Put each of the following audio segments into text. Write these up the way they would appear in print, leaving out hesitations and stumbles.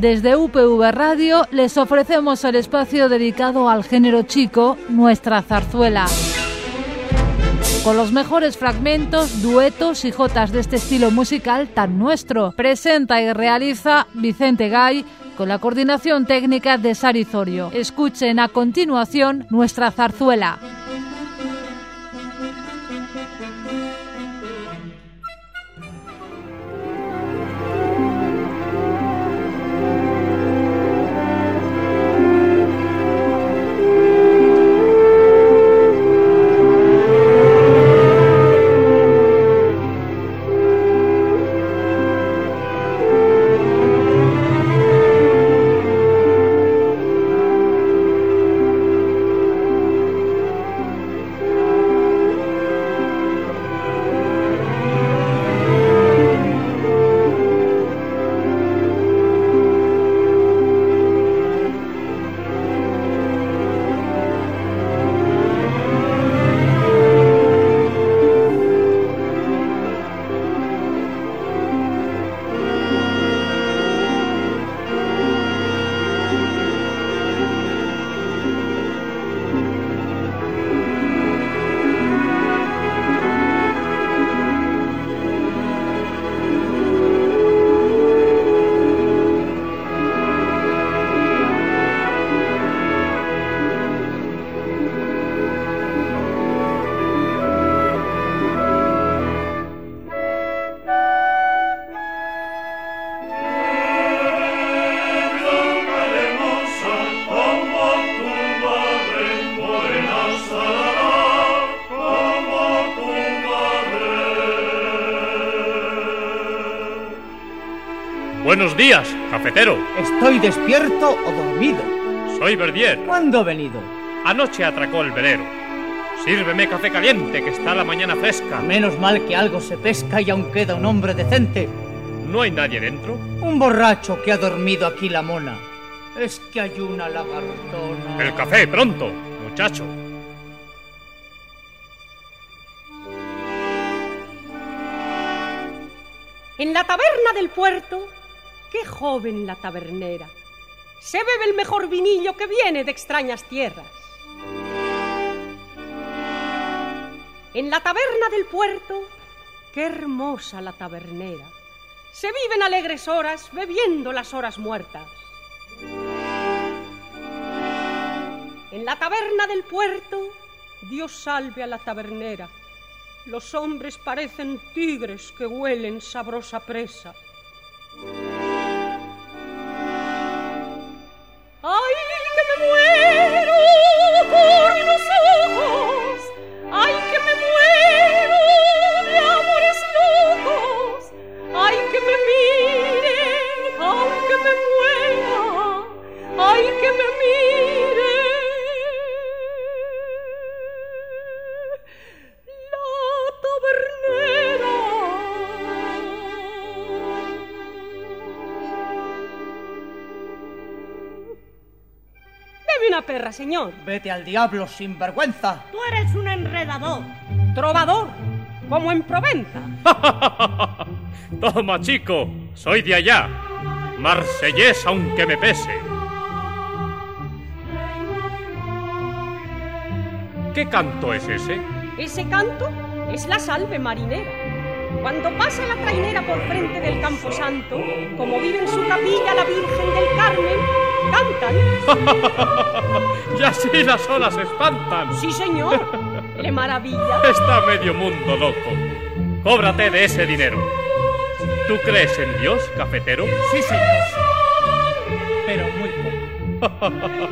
Desde UPV Radio les ofrecemos el espacio dedicado al género chico, Nuestra Zarzuela. Con los mejores fragmentos, duetos y jotas de este estilo musical tan nuestro. Presenta y realiza Vicente Gay con la coordinación técnica de Sari Zorio. Escuchen a continuación Nuestra Zarzuela. Buenos días, cafetero. ¿Estoy despierto o dormido? Soy Verdier. ¿Cuándo ha venido? Anoche atracó el velero. Sírveme café caliente, que está la mañana fresca. Menos mal que algo se pesca y aún queda un hombre decente. ¿No hay nadie dentro? Un borracho que ha dormido aquí la mona. Es que hay una lagartona. El café, pronto, muchacho. En la taberna del puerto, qué joven la tabernera. Se bebe el mejor vinillo que viene de extrañas tierras. En la taberna del puerto, qué hermosa la tabernera. Se viven alegres horas bebiendo las horas muertas. En la taberna del puerto, Dios salve a la tabernera. Los hombres parecen tigres que huelen sabrosa presa. ¡Ay, que me muero por unos ojos! ¡Ay, que me muero de amores locos! ¡Ay, que me miren, aunque me muera! ¡Ay, que me miren! Una perra, señor. Vete al diablo, sinvergüenza. Tú eres un enredador. Trovador, como en Provenza. Toma, chico, soy de allá. Marsellés, aunque me pese. ¿Qué canto es ese? Ese canto es la salve marinera. Cuando pasa la trainera por frente del Camposanto, como vive en su capilla la Virgen del Carmen, cantan. Y así las olas se espantan. Sí, señor. Le maravilla. Está medio mundo loco. Cóbrate de ese dinero. ¿Tú crees en Dios, cafetero? Sí, señor. Pero muy poco.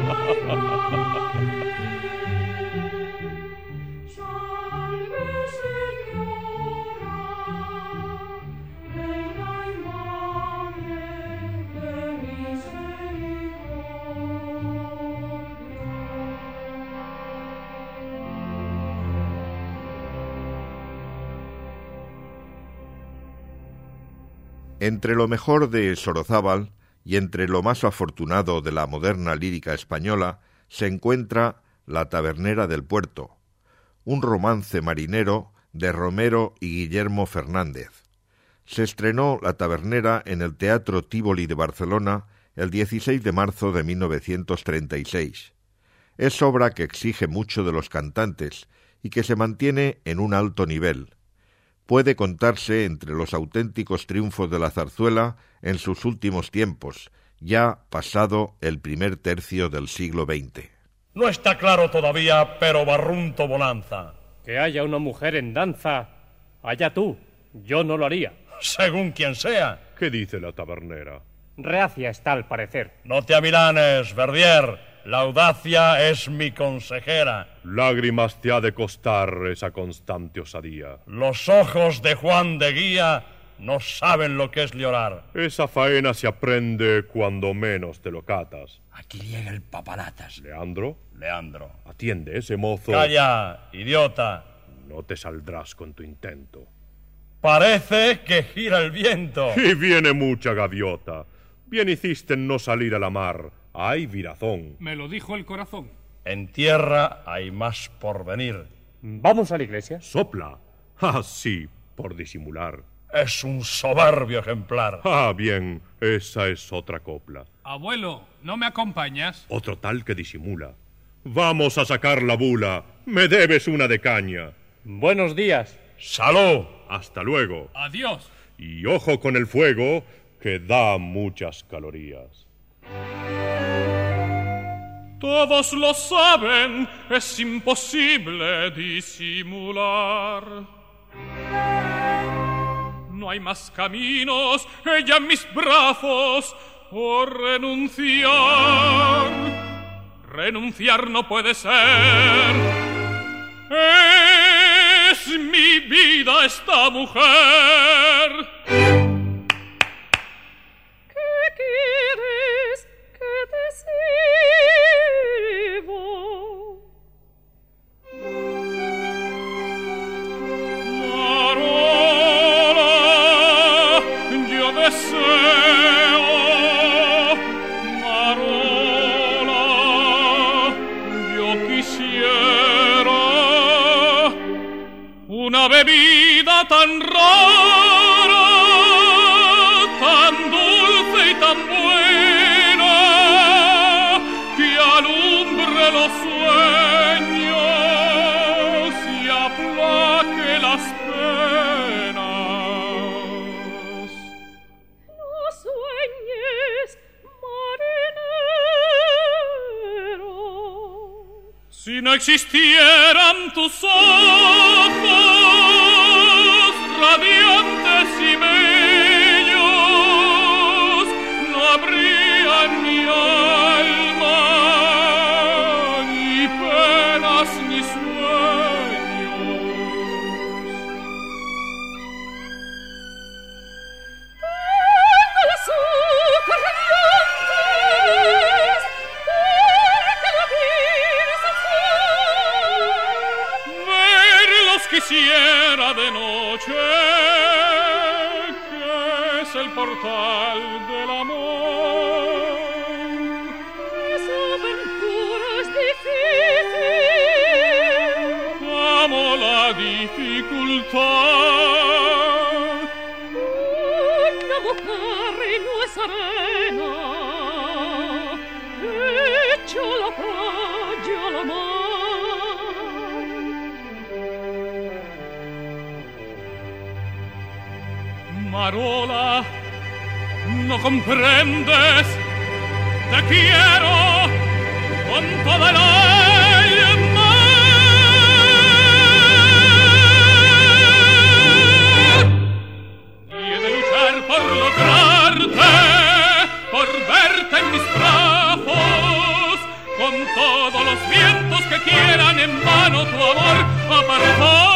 Entre lo mejor de Sorozábal y entre lo más afortunado de la moderna lírica española se encuentra La tabernera del puerto, un romance marinero de Romero y Guillermo Fernández. Se estrenó La tabernera en el Teatro Tívoli de Barcelona el 16 de marzo de 1936. Es obra que exige mucho de los cantantes y que se mantiene en un alto nivel. Puede contarse entre los auténticos triunfos de la zarzuela en sus últimos tiempos, ya pasado el primer tercio del siglo XX. No está claro todavía, pero barrunto bonanza. Que haya una mujer en danza, allá tú, yo no lo haría. Según quien sea. ¿Qué dice la tabernera? Reacia está al parecer. No te amilanes, Verdier. La audacia es mi consejera. Lágrimas te ha de costar esa constante osadía. Los ojos de Juan de Guía no saben lo que es llorar. Esa faena se aprende cuando menos te lo catas. Aquí llega el papanatas. ¿Leandro? Leandro. Atiende, ese mozo... Calla, idiota. No te saldrás con tu intento. Parece que gira el viento. Y viene mucha gaviota. Bien hiciste en no salir a la mar. ¡Ay, virazón! Me lo dijo el corazón. En tierra hay más por venir. ¿Vamos a la iglesia? ¡Sopla! ¡Ah, sí! Por disimular. Es un soberbio ejemplar. ¡Ah, bien! Esa es otra copla. Abuelo, ¿no me acompañas? Otro tal que disimula. ¡Vamos a sacar la bula! ¡Me debes una de caña! Buenos días. ¡Salud! ¡Hasta luego! Adiós. Y ojo con el fuego, que da muchas calorías. Todos lo saben, es imposible disimular. No hay más caminos, ella en mis brazos, o renunciar. Renunciar no puede ser. Es mi vida esta mujer. Una bebida tan rara, tan dulce y tan buena, que alumbre los sueños y aplaque las penas. No sueñes, marinero. Si no existieran tus ojos radiantes y bellos, no habría en mi alma ni penas ni sueños. Tengo los ojos radiantes, porque la vida es el sol. Verlos quisiera de noche, que es el portal del amor. Esa aventura es difícil. Amo la dificultad. Una mujer no es arena, hecho la playa a la mar. Marola, no comprendes, te quiero con toda el alma. Y he de luchar por lograrte, por verte en mis brazos, con todos los vientos que quieran en vano tu amor apartar.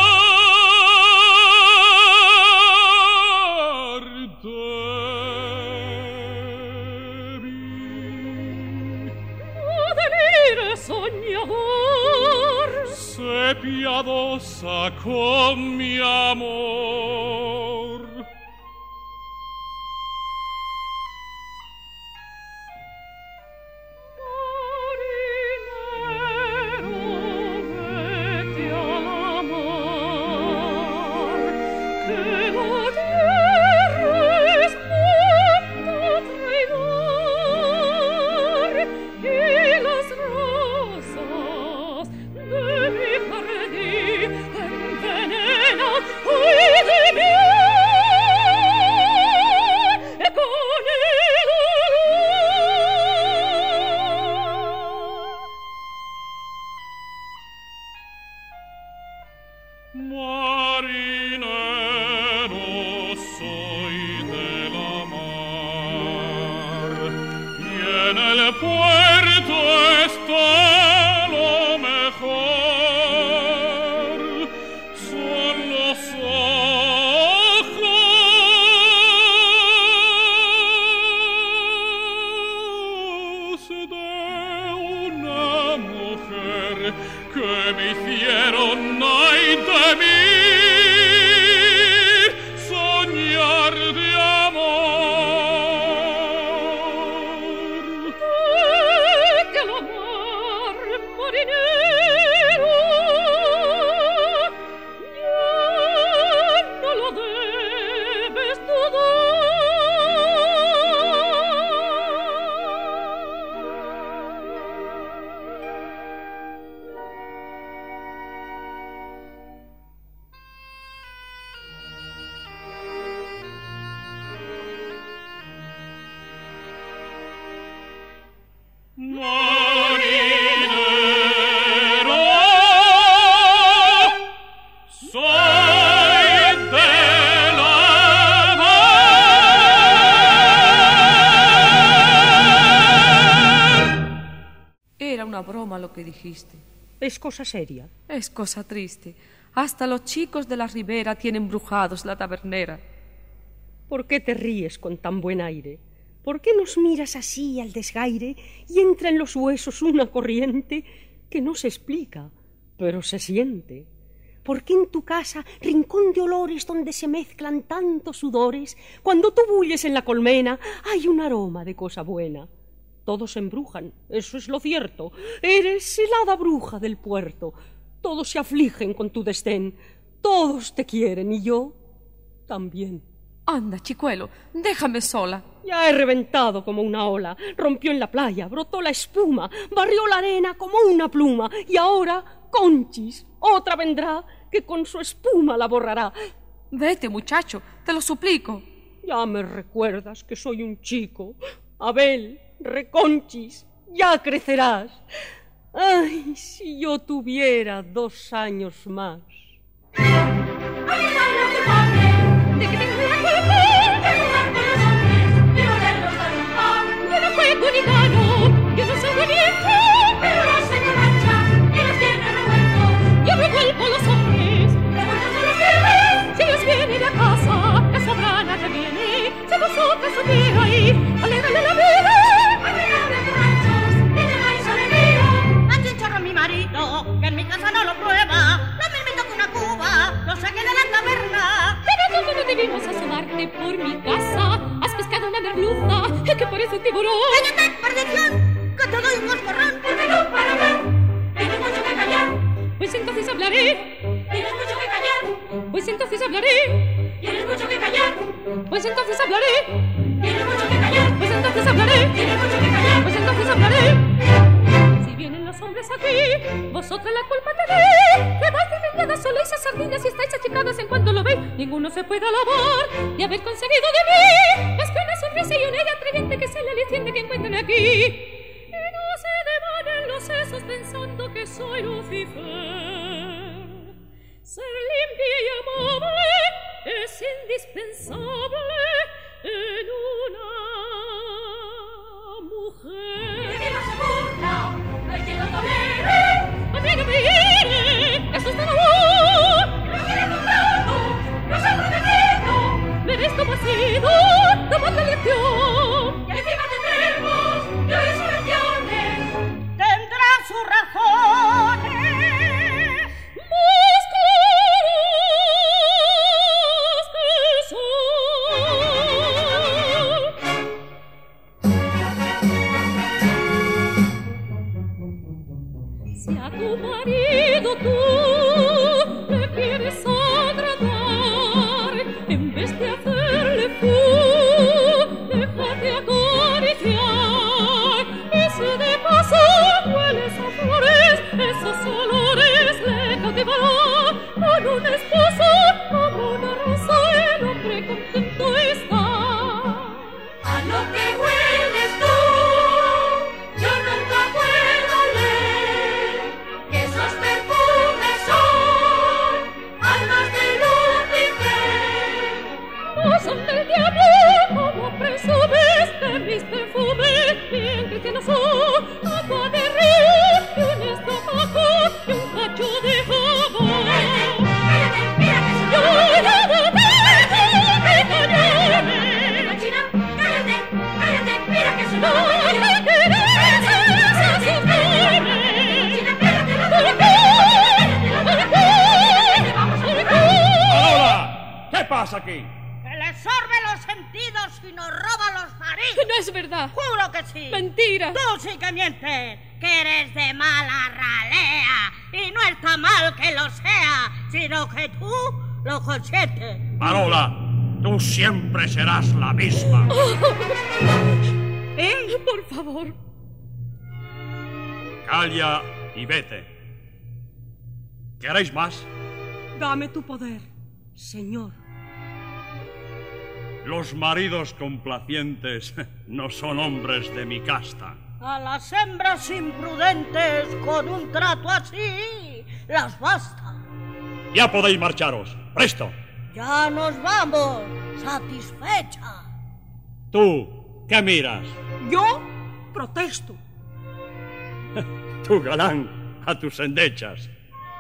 Soñador, sé piadosa con mi amor. Marinero, vete a la mar, que la tierra es mundo traidor. que me hicieron, ay de mí, soñar de amor. Que el amor marinero ya no lo debes dudar. Marinero, soy de la mar. Era una broma lo que dijiste. Es cosa seria. Es cosa triste. Hasta los chicos de la ribera tienen brujados la tabernera. ¿Por qué te ríes con tan buen aire? ¿Por qué nos miras así al desgaire y entra en los huesos una corriente que no se explica, pero se siente? ¿Por qué en tu casa, rincón de olores donde se mezclan tantos sudores, cuando tú bulles en la colmena, hay un aroma de cosa buena? Todos se embrujan, eso es lo cierto. Eres helada bruja del puerto. Todos se afligen con tu desdén. Todos te quieren y yo también. Anda, chicuelo, déjame sola. Ya he reventado como una ola. Rompió en la playa, brotó la espuma, barrió la arena como una pluma. Y ahora, Conchis, otra vendrá que con su espuma la borrará. Vete, muchacho, te lo suplico. Ya me recuerdas que soy un chico. Abel, Reconchis, ya crecerás. Ay, si yo tuviera 2 años más. De que tengo la culpa de jugar con los hombres y volverlos a rumbar. Yo no juego ni gano, yo no soy valiente, pero los engancha y los tiene revueltos. Yo revuelvo los hombres, revueltos a los viernes. Si ellos vienen a casa, la sobrana que viene, si vosotras supierais, alégrale la vida. Alegrable borrachos, y tengáis alegría. A Chinchorro mi marido, que en mi casa no lo prueba, lo mismito que una cuba, lo saqué de la taberna. ¿Cómo no debimos asomarte por mi casa? Has pescado una merluza que parece un tiburón. ¡Cállate, perdición! ¡Que te doy un coscorrón! Porque no para hablar. Tienes mucho que callar. Pues entonces hablaré. Tienes mucho que callar. Pues entonces hablaré. Tienes mucho que callar. Pues entonces hablaré. Tienes mucho que callar. Pues entonces hablaré. Tienes mucho que callar. Pues entonces hablaré. Si vienen los hombres aquí, vosotros la culpa tenéis. Que vais de vengada sola esas sardinas y estáis achicadas en cuanto lo veis. Ninguno se puede alabar de haber conseguido de mí más que una sonrisa y una ella atreviente que es el aliciente que encuentran aquí. Y no se devanen los sesos pensando que soy Lucifer. Ser limpia y amable es indispensable en una mujer. Y no se burla, no hay quien lo tolere. A mí no me hiere, eso es todo. No quiere comprarlo, no se ha prometido. Merezco más sido, no más la lección. Y encima tendremos resurrecciones. Tendrá sus razones. Más claras que son. Si a tu marido tú le quieres agradar, en vez de hacerle fu, déjate acariciar. Y si de paso hueles a flores, esos olores le cautivarán. Con un esposo como una rosa el hombre contento está. A lo que hueles tú, yo nunca puedo oler, que esos perfumes pasa aquí? ¡Que le sorbe los sentidos y nos roba los narices! No es verdad. ¡Juro que sí! ¡Mentira! ¡Tú sí que mientes! ¡Que eres de mala ralea! Y no está mal que lo sea, sino que tú lo consientes. Marola, tú siempre serás la misma. Por favor. Calla y vete. ¿Queréis más? Dame tu poder, señor. Los maridos complacientes no son hombres de mi casta. A las hembras imprudentes con un trato así las basta. Ya podéis marcharos. ¡Presto! Ya nos vamos, satisfecha. Tú, ¿qué miras? Yo protesto. Tu galán, a tus endechas.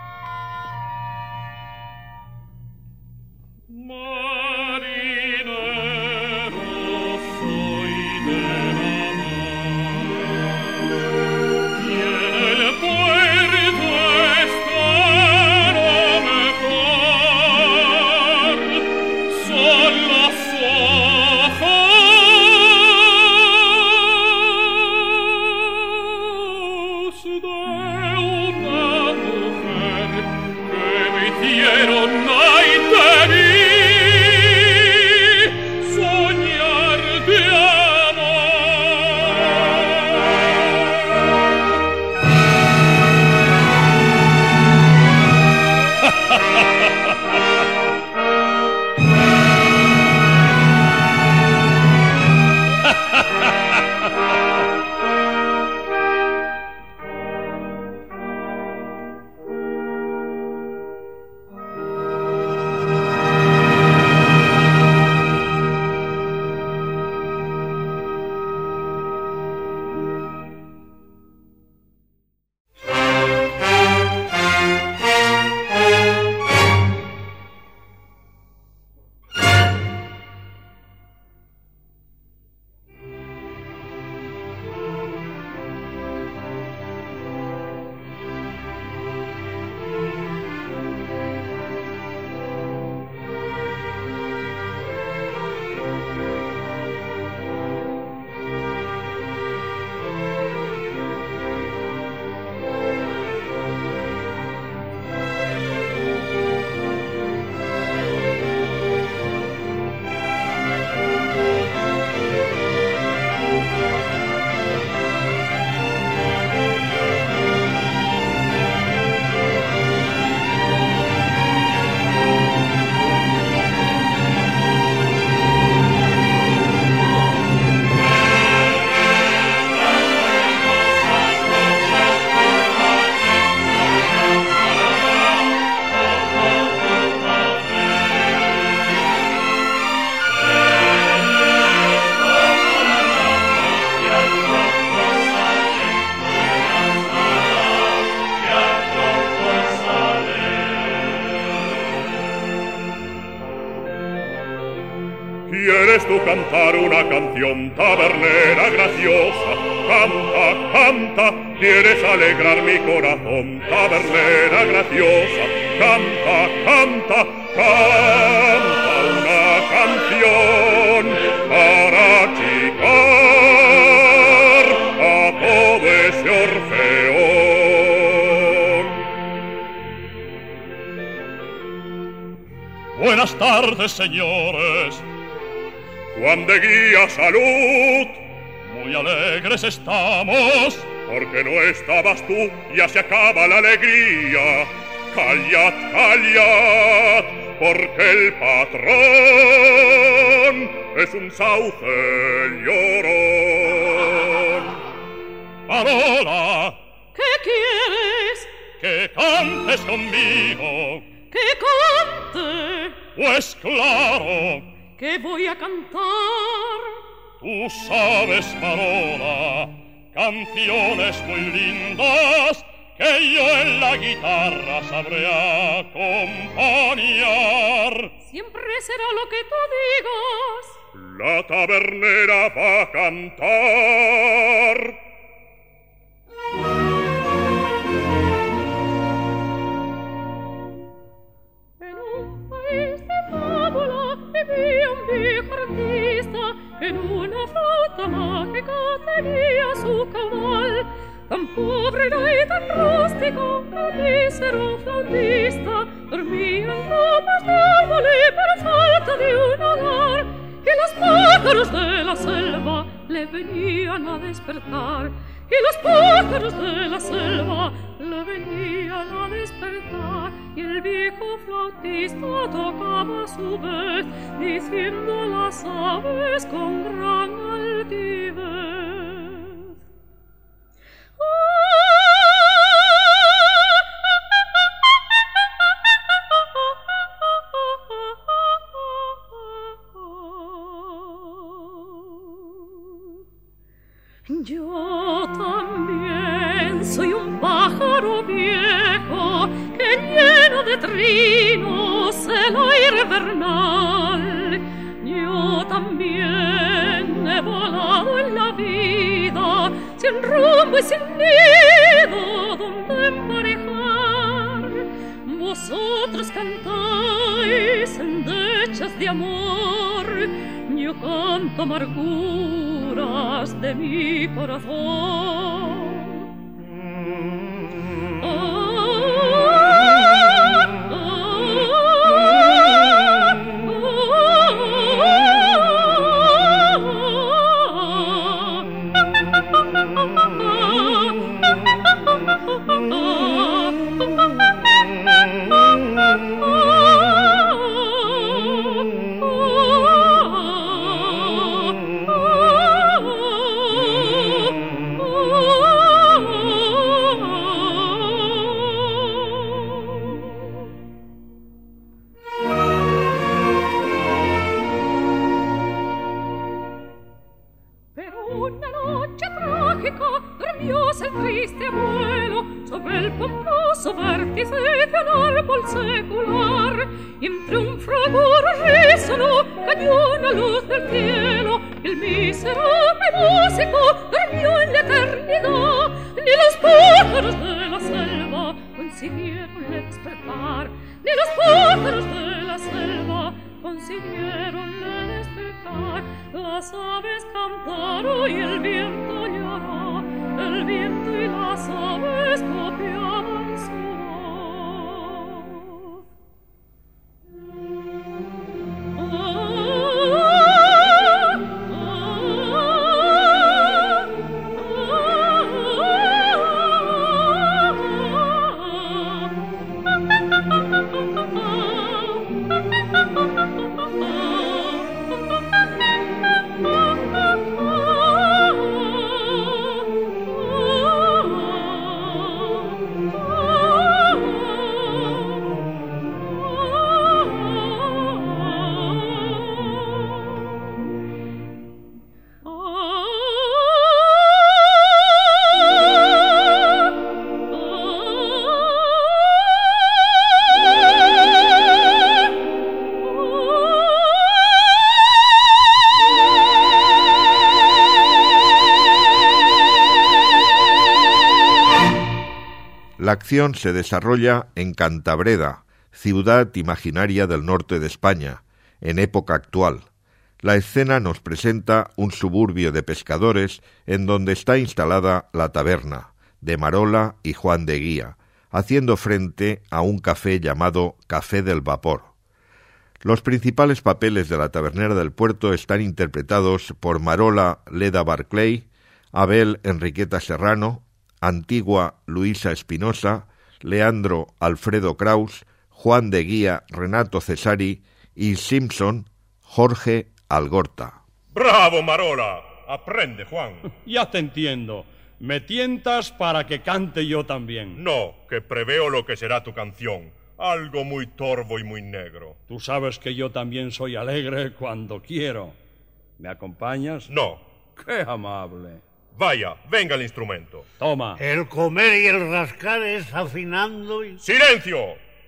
¿Quieres tú cantar una canción tabernera graciosa? Canta, canta, ¿quieres alegrar mi corazón? Tabernera graciosa, canta, canta, canta una canción para achicar a todo ese orfeón. Buenas tardes, señores. Juan de Guía, salud. Muy alegres estamos. Porque no estabas tú, ya se acaba la alegría. Callad, callad, porque el patrón es un sauce llorón. Marola, ¿qué quieres? que cantes conmigo. ¿Que cante? Pues claro, ¿Qué voy a cantar? tú sabes, Marola, canciones muy lindas que yo en la guitarra sabré acompañar. Siempre será lo que tú digas. La tabernera va a cantar. En un país de fábula pobre y tan rústico, el mísero flautista dormía en copas de árboles por falta de un hogar, y los pájaros de la selva le venían a despertar, y los pájaros de la selva le venían a despertar, y el viejo flautista tocaba a su vez, diciendo a las aves con gran altivez. Yo también soy un pájaro viejo que lleno de trinos el aire vernal. Yo también he volado en la vida sin rumbo y sin nido donde emparejar. Vosotros cantáis endechas de amor, yo canto amarguras de mi corazón. Las aves cantaron y el viento lloró, el viento y las aves copiaban su La acción se desarrolla en Cantabreda, ciudad imaginaria del norte de España, en época actual. La escena nos presenta un suburbio de pescadores en donde está instalada la taberna de Marola y Juan de Guía, haciendo frente a un café llamado Café del Vapor. Los principales papeles de la tabernera del puerto están interpretados por Marola Leda Barclay, Abel Enriqueta Serrano, Antigua Luisa Espinosa, Leandro Alfredo Kraus, Juan de Guía Renato Cesari y Simpson Jorge Algorta. ¡Bravo, Marola! Aprende, Juan. Ya te entiendo. Me tientas para que cante yo también. No, que preveo lo que será tu canción. Algo muy torvo y muy negro. Tú sabes que yo también soy alegre cuando quiero. ¿Me acompañas? No. ¡Qué amable! Vaya, venga el instrumento. Toma. El comer y el rascar es afinando y... ¡Silencio!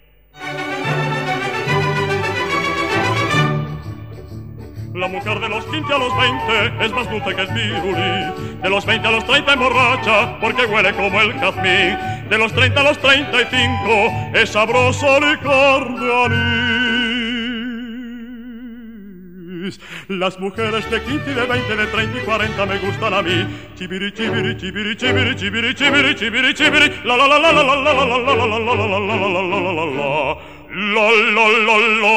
La mujer de los 15 a los 20 es más dulce que el pirulí. De los 20 a los 30 emborracha porque huele como el jazmín. De los 30 a los 35 es sabroso licor de anís. Las mujeres de 15, de 20, de 30 y 40 me gustan a mí. Chibiri, chibiri, chibiri, chibiri, chibiri, chibiri, chibiri, chibiri. La la la la la la la la la la la la la la la la la la la. La la la la.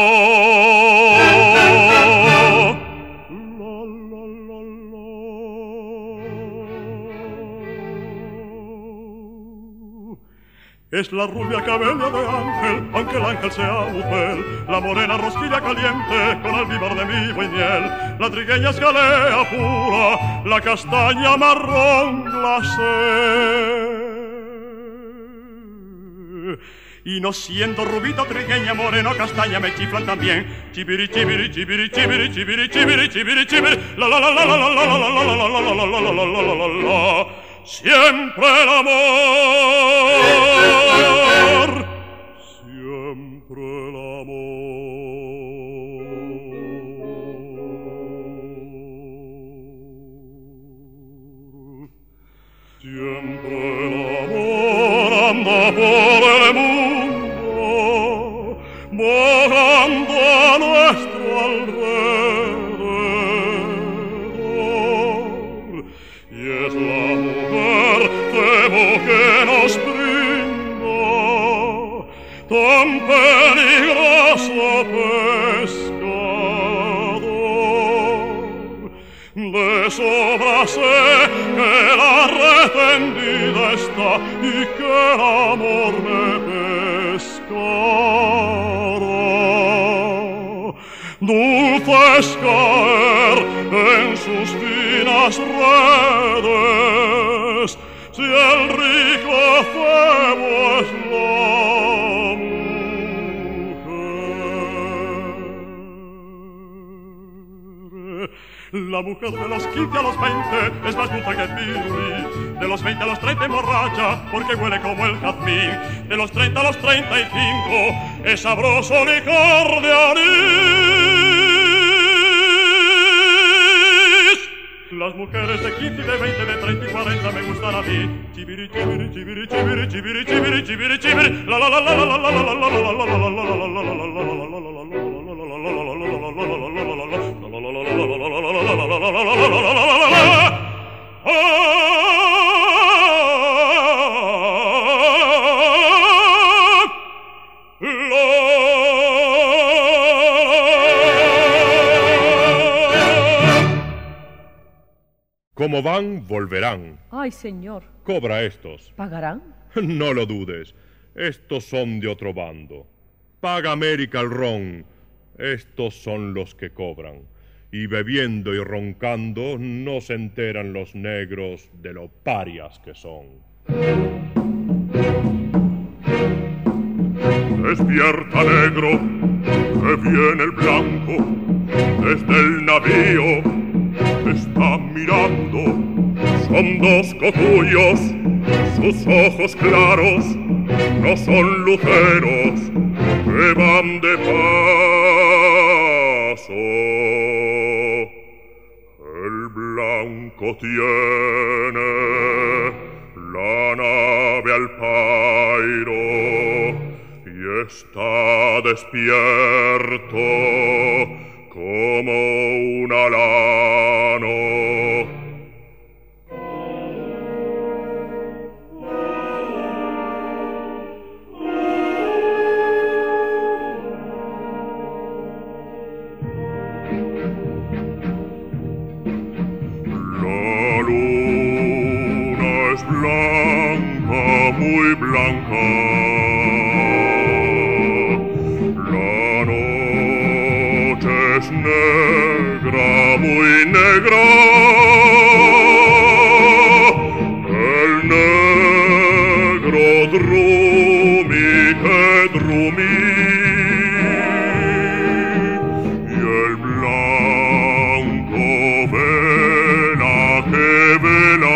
Es la rubia cabella de ángel, aunque el ángel sea mujer. La morena rosquilla caliente, con almíbar de migo y miel. La trigueña es galea pura, la castaña marrón glacé. Y no siendo rubita, trigueña, moreno, castaña, me chiflan también. Chibiri, chibiri, chibiri, chibiri, chibiri, chibiri, chibiri, chibiri. La la la la la la la la la la la la la la la la la la la. Siempre el amor, siempre el amor. Siempre el amor anda por el mundo, volando a nuestro alrededor. Y es la que nos brinda tan peligroso pescador. De sobra sé que la retendida está y que el amor me pescará. Dulce es caer en sus finas redes, si el rico Febo es la mujer de los 15 a los 20 es más dulce que pirulí. De los 20 a los 30 emborracha porque huele como el jazmín. De los 30 a los 35 es sabroso licor de anís. Las mujeres de 15, de 20, de 30 y 40 me gustan a mí. Chibiri, chibiri, chibiri, chibiri, chibiri, chibiri, chibiri, chibiri. La la la la la la la la la la la la la la Como van, volverán. Ay, señor. Cobra estos. ¿Pagarán? No lo dudes. Estos son de otro bando. Paga América el ron. Estos son los que cobran. Y bebiendo y roncando no se enteran los negros de lo parias que son. Despierta, negro, que viene el blanco desde el navío. Está mirando, son dos cocuyos, sus ojos claros no son luceros que van de paso. El blanco tiene la nave al pairo y está despierto como un alano. La luna es blanca, muy blanca. Es negra, muy negra. El negro drumi que drumi y el blanco vela que vela.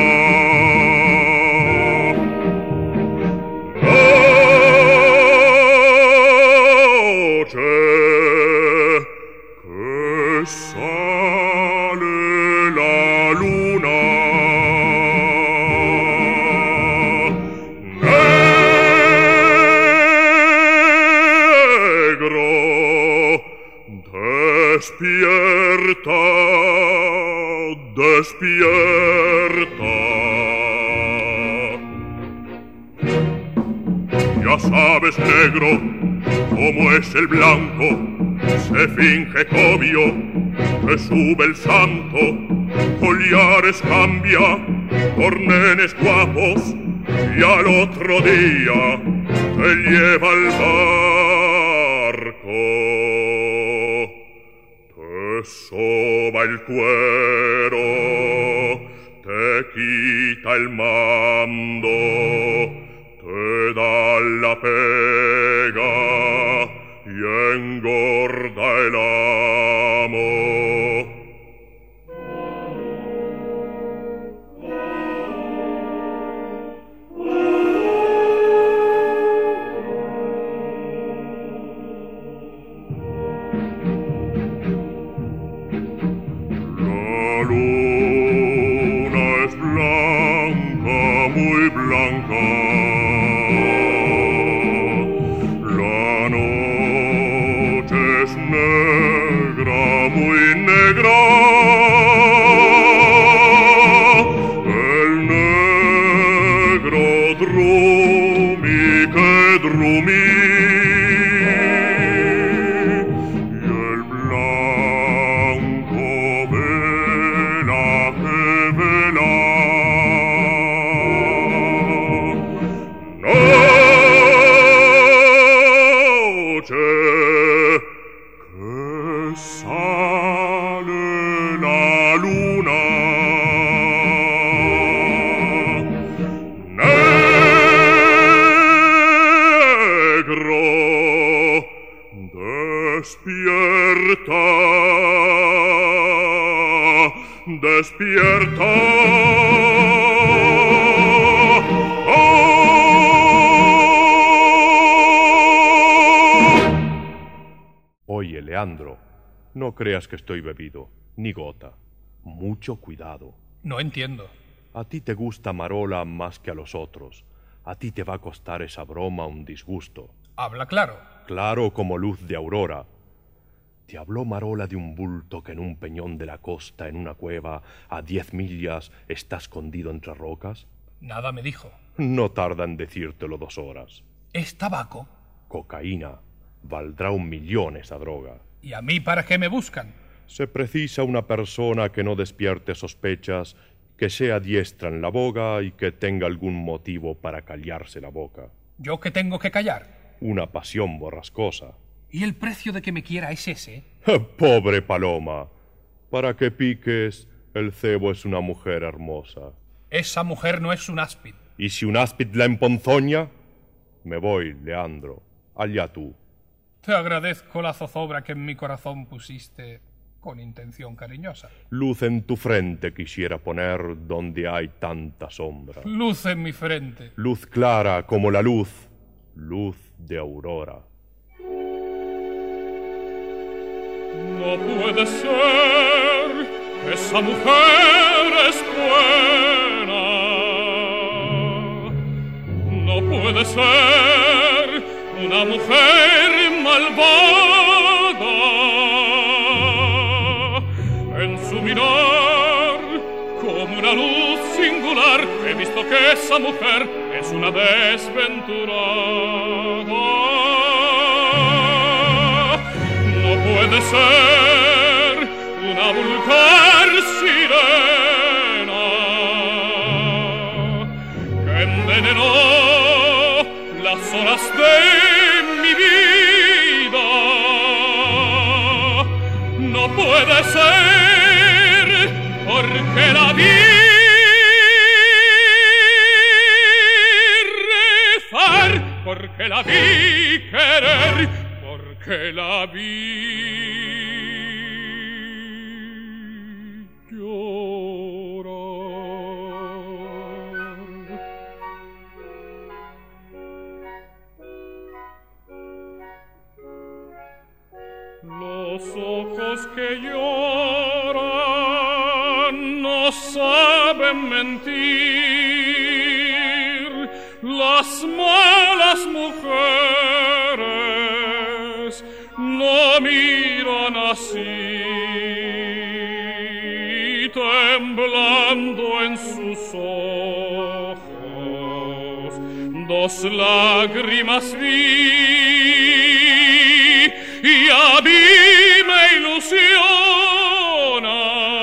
Sale la luna, negro, despierta. despierta. Ya sabes, negro, cómo es el blanco, se finge cobio, te sube el santo, collares cambia por nenes guapos y al otro día te lleva al barco. Te soba el cuero, te quita el mando, te da la pega y engorda el amo. La luna es blanca, muy blanca. Negra, muy negra. El negro drumi, que drumi, y el blanco vela, que vela. Noche sale la luna, negro, despierta, despierta. Oye, Leandro, no creas que estoy bebido, ni gota. Mucho cuidado. No entiendo. A ti te gusta Marola más que a los otros. A ti te va a costar esa broma un disgusto. Habla claro. Claro como luz de aurora. ¿Te habló Marola de un bulto que en un peñón de la costa, en una cueva, a 10 millas, está escondido entre rocas? Nada me dijo. No tarda en decírtelo 2 horas. ¿Es tabaco? Cocaína. Valdrá 1 millón esa droga. ¿Y a mí para qué me buscan? Se precisa una persona que no despierte sospechas, que sea diestra en la boga y que tenga algún motivo para callarse la boca. ¿Yo qué tengo que callar? Una pasión borrascosa. ¿Y el precio de que me quiera es ese? ¡Pobre paloma! Para que piques, el cebo es una mujer hermosa. Esa mujer no es un áspid. ¿Y si un áspid la emponzoña? Me voy, Leandro. Allá tú. Te agradezco la zozobra que en mi corazón pusiste con intención cariñosa. Luz en tu frente quisiera poner donde hay tanta sombra. Luz en mi frente. Luz clara como la luz. Luz de aurora. No puede ser, esa mujer es buena. No puede ser una mujer malvada. En su mirar, como una luz singular, he visto que esa mujer es una desventurada. No puede ser una vulgar sirena que envenenó las horas de mi vida. No puede ser porque la vi rezar, porque la vi querer, porque la vi llorar. Los ojos que lloran no saben mentir, las malas mujeres no miran así, temblando en sus ojos, dos lágrimas vi y a mí me ilusiona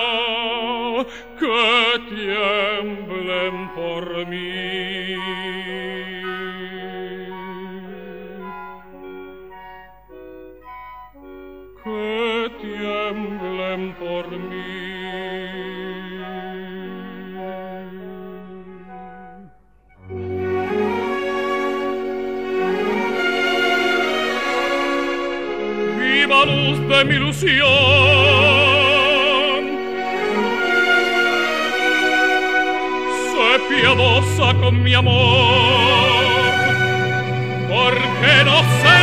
que tiemblen por mí. Que tiemblen por mí. Viva luz de mi ilusión, sé piadosa con mi amor, porque no sé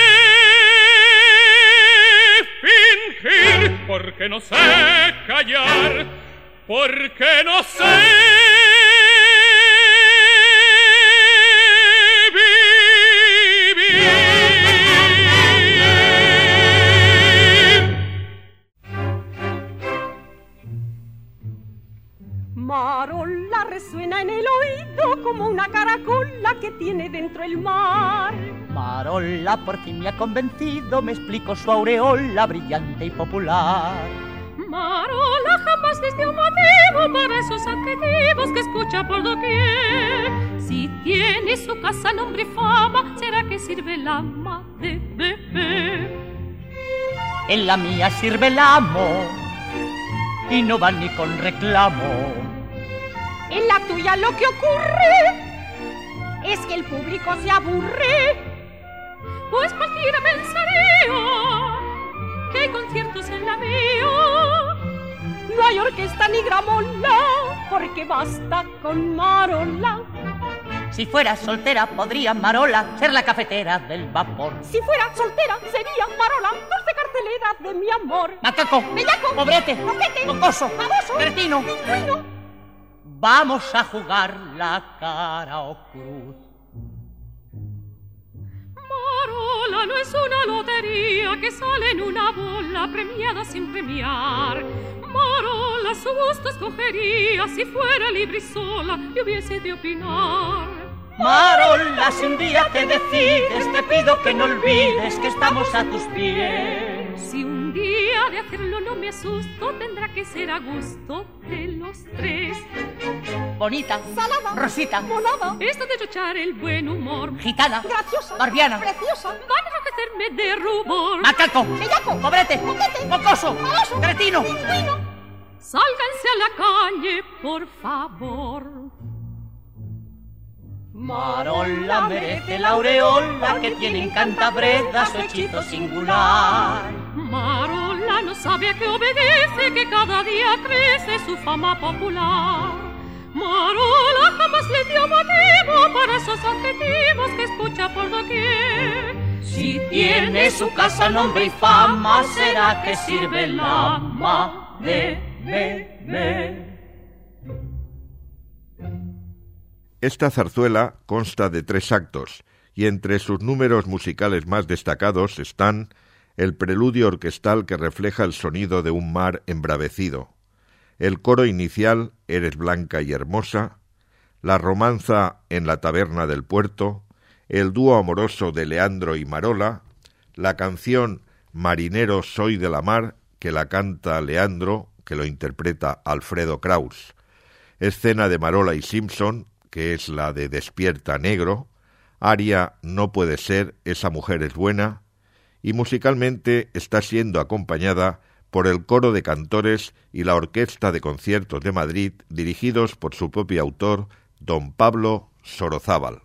fingir, porque no sé callar, porque no sé Marola resuena en el oído como una caracola que tiene dentro el mar. Marola por fin me ha convencido, me explico su aureola brillante y popular. Marola jamás les dio motivo para esos adjetivos que escucha por doquier. Si tiene su casa nombre y fama, ¿será que sirve el ama de bebé? En la mía sirve el amo y no va ni con reclamo. En la tuya lo que ocurre es que el público se aburre. Pues cualquiera pensaría que hay conciertos en la mía. No hay orquesta ni gramola, porque basta con Marola. Si fuera soltera podría Marola ser la cafetera del vapor. Si fuera soltera sería Marola dulce cartelera de mi amor. Macaco, bellaco, pobrete, roquete, mocoso, baboso, cretino. Bueno. Vamos a jugar la cara o cruz. Marola no es una lotería que sale en una bola premiada sin premiar. Marola su gusto escogería si fuera libre y sola y hubiese de opinar. Marola, si un día te decides, te pido que no olvides que estamos a tus pies. Si un día de hacerlo no me asusto, tendrá que ser a gusto de los tres. Bonita, salada, rosita, monada, esto de echar el buen humor. Gitana, graciosa, barbiana, preciosa, van a enloquecerme de rubor. Macaco, bellaco, pobrete, coquete, mocoso, baboso, cretino. Sálganse a la calle, por favor. Marola merece la aureola que tiene en Cantabreda su hechizo singular. Marola no sabe a qué obedece, que cada día crece su fama popular. Marola jamás le dio motivo para esos adjetivos que escucha por doquier. Si tiene su casa nombre y fama, será que sirve el ama de bebé. Esta zarzuela consta de 3 actos, y entre sus números musicales más destacados están el preludio orquestal que refleja el sonido de un mar embravecido, el coro inicial Eres blanca y hermosa, la romanza en la taberna del puerto, el dúo amoroso de Leandro y Marola, la canción Marinero soy de la mar, que la canta Leandro, que lo interpreta Alfredo Kraus, escena de Marola y Simpson, que es la de Despierta Negro, aria No puede ser, esa mujer es buena, y musicalmente está siendo acompañada por el coro de cantores y la Orquesta de Conciertos de Madrid, dirigidos por su propio autor, don Pablo Sorozábal.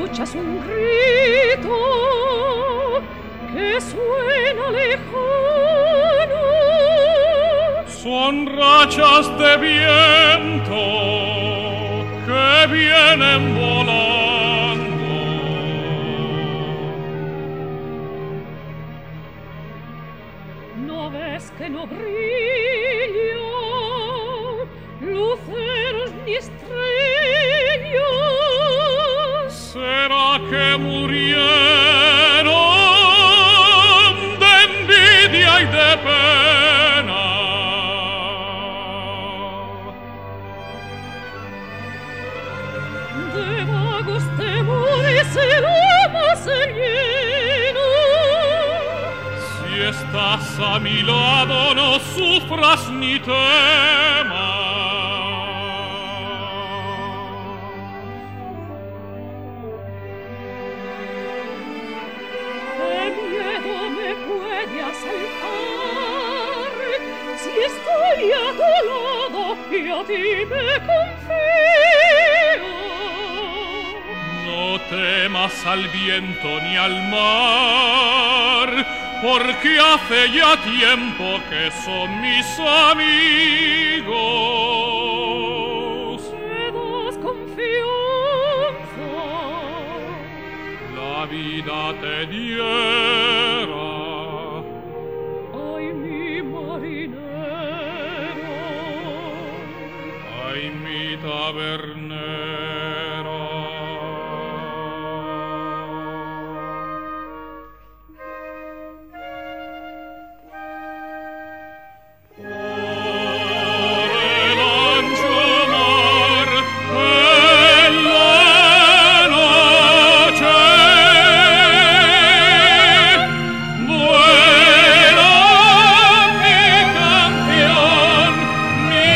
marchas un grito que suena lejano. Son rachas de viento que vienen volando. ¿No ves que no brillan luceros ni estrellas? ¿Será que murieron de envidia y de pena? De vagos temores será más lleno. Si estás a mi lado, no sufras ni temas. Si estoy a tu lado y a ti me confío. No temas al viento ni al mar, porque hace ya tiempo que son mis amigos. Me das confianza, la vida te diera. Tabernera. Por el ancho mar en la noche vuela mi canción, mi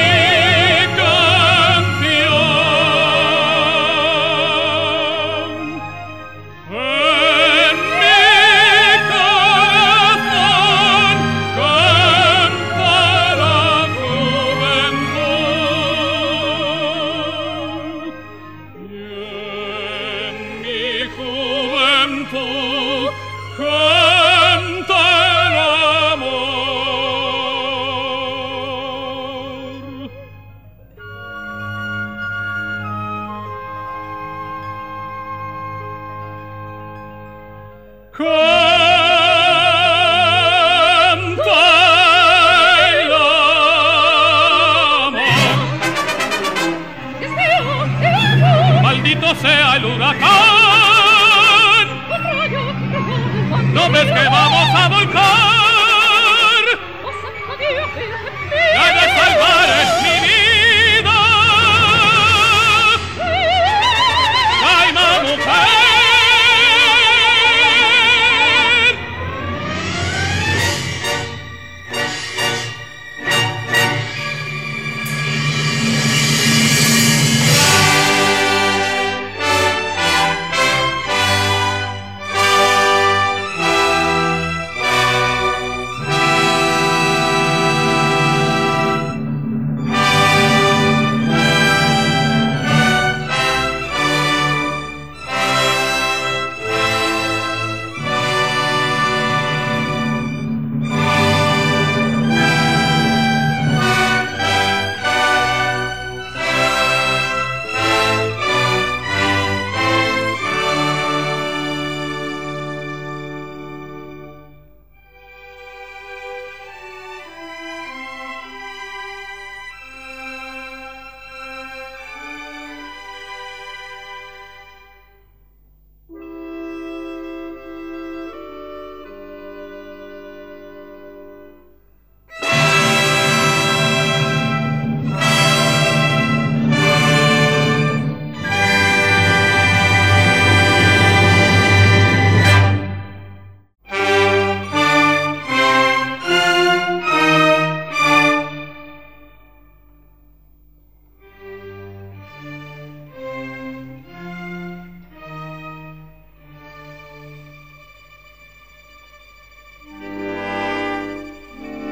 Maldito sea el huracán. ¿No ves que vamos a volcar? ¡La de salvar es mi vida! ¡Calma, mujer!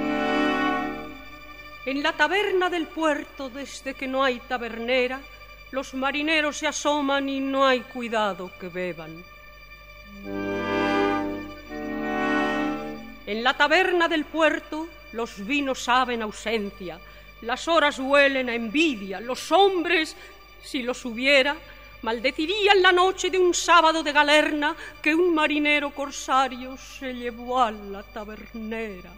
En la taberna del puerto, desde que no hay tabernera, Los marineros se asoman y no hay cuidado que beban. En la taberna del puerto los vinos saben ausencia, las horas huelen a envidia, los hombres, si los hubiera, maldecirían la noche de un sábado de galerna que un marinero corsario se llevó a la tabernera.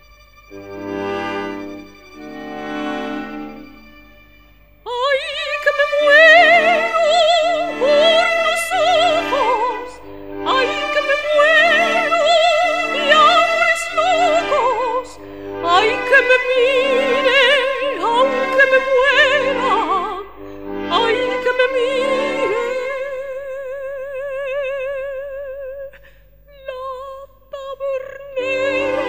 ¡Ay, que me muero por los ojos! ¡Ay, que me muero de amores locos! ¡Ay, que me mire aunque me muera! ¡Ay, que me mire la tabernera!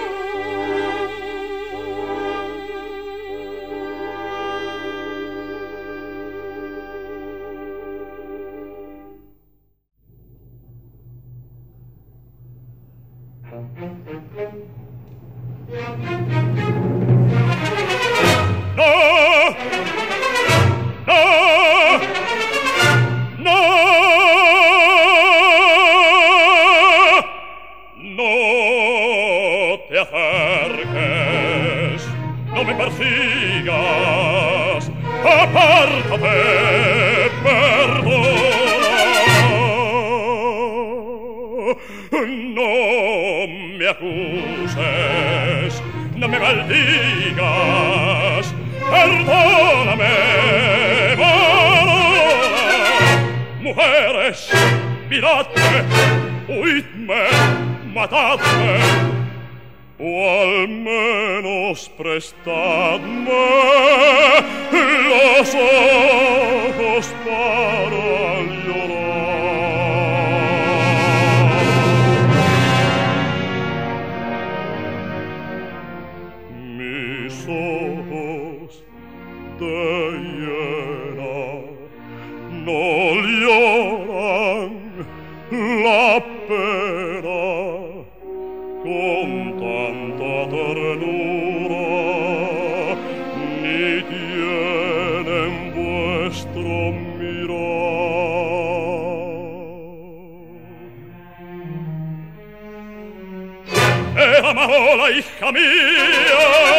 No me maldigas, perdóname, mujeres, miradme, huidme, matadme, o al menos prestadme los ojos para llorar. No lloran la pena con tanta ternura, ni tienen vuestro mirar. Era Marola, hija mía,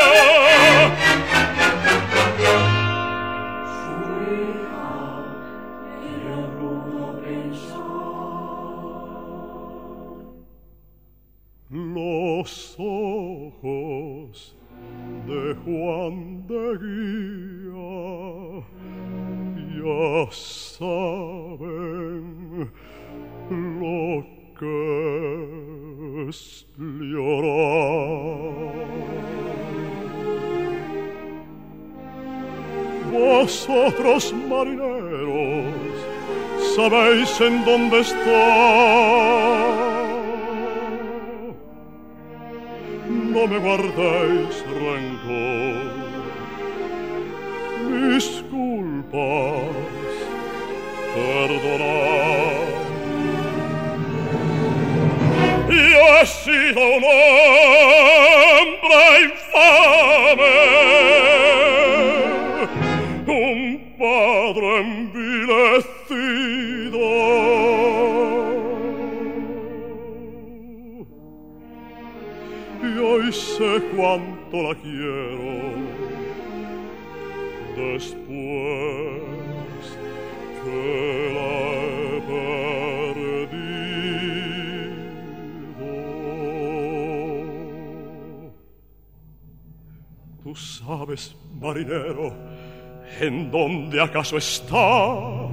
los ojos de Juan de Guía ya saben lo que es llorar. Vosotros, marineros, sabéis en dónde está. No me guardéis rencor, mis culpas perdonad. Yo he sido un hombre infame, un padre envilecido. Y hoy sé cuánto la quiero, después que la he perdido. Tú sabes, marinero, ¿en dónde acaso está?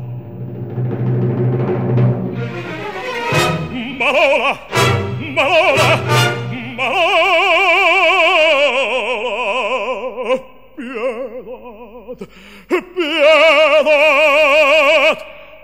Marola, Marola, Marola, piedad, piedad,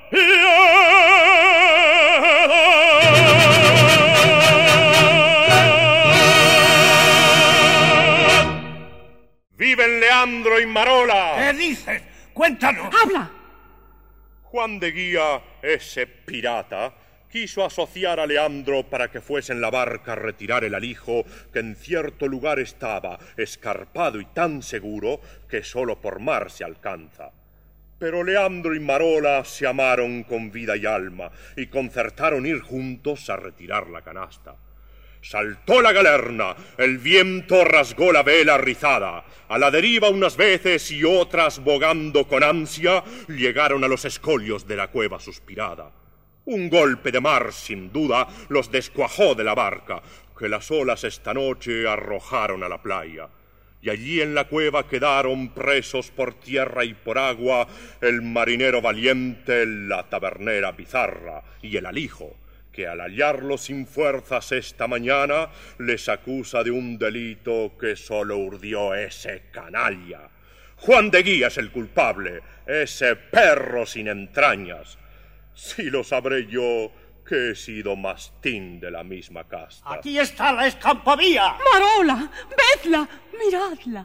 piedad. ¡Viven Leandro y Marola! ¿Qué dices? ¡Cuéntanos! ¡Habla! Juan de Guía, ese pirata, quiso asociar a Leandro para que fuese en la barca a retirar el alijo que en cierto lugar estaba, escarpado y tan seguro que sólo por mar se alcanza. Pero Leandro y Marola se amaron con vida y alma y concertaron ir juntos a retirar la canasta. Saltó la galerna, el viento rasgó la vela rizada. A la deriva unas veces y otras bogando con ansia, llegaron a los escolios de la cueva suspirada. Un golpe de mar, sin duda, los descuajó de la barca, que las olas esta noche arrojaron a la playa. Y allí en la cueva quedaron presos por tierra y por agua el marinero valiente, la tabernera bizarra y el alijo, que al hallarlo sin fuerzas esta mañana les acusa de un delito que solo urdió ese canalla. Juan de Guía es el culpable, ese perro sin entrañas. Si lo sabré yo, que he sido mastín de la misma casta. Aquí está la escampadía. Marola, vedla, miradla.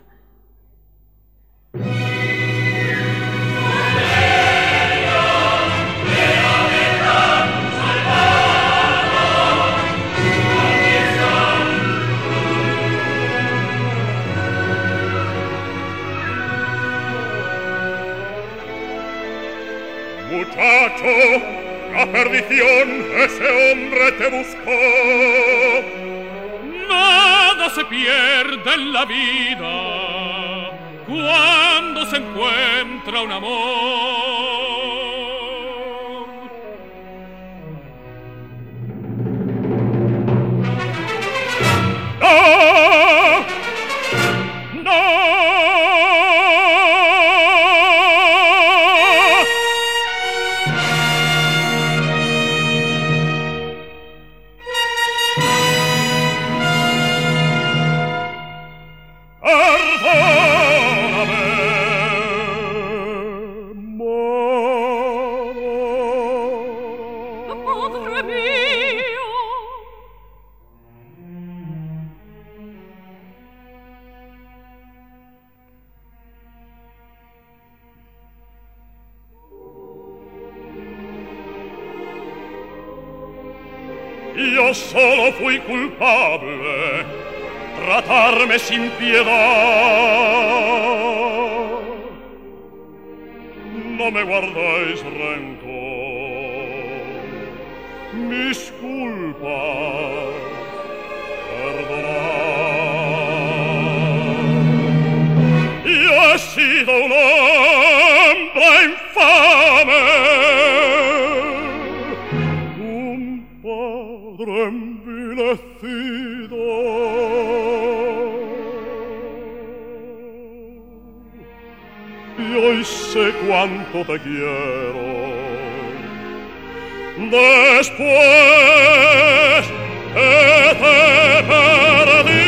Muchacho, la perdición ese hombre te buscó. Nada se pierde en la vida cuando se encuentra un amor. ¡No! ¡No! Yo solo fui culpable, tratarme sin piedad. No me guardáis rencor, mis culpas perdonad. Yo he sido un hombre infame, envilecido. Y hoy sé cuánto te quiero. Después que te perdí.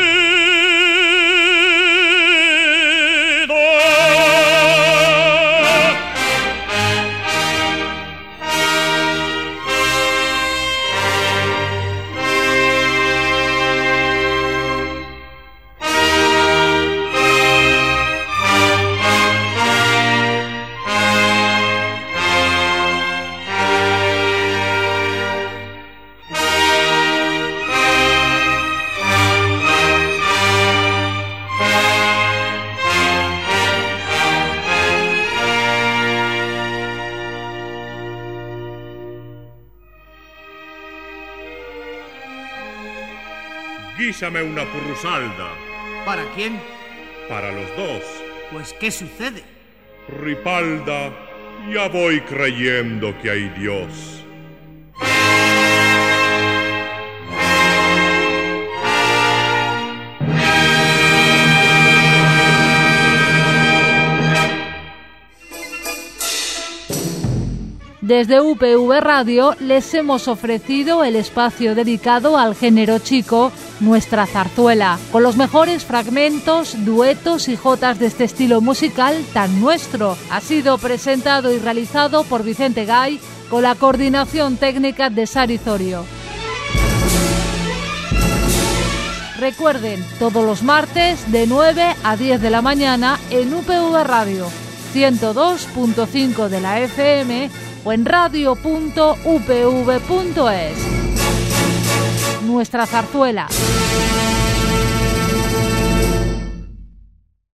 Guísame una purrusalda. ¿Para quién? Para los dos. Pues, ¿qué sucede? Ripalda, ya voy creyendo que hay Dios. Desde UPV Radio les hemos ofrecido el espacio dedicado al género chico, Nuestra Zarzuela, con los mejores fragmentos, duetos y jotas de este estilo musical tan nuestro. Ha sido presentado y realizado por Vicente Gay, con la coordinación técnica de Sari Zorio. Recuerden, todos los martes de 9 a 10 de la mañana en UPV Radio, 102.5 de la FM o en radio.upv.es. Nuestra Zarzuela.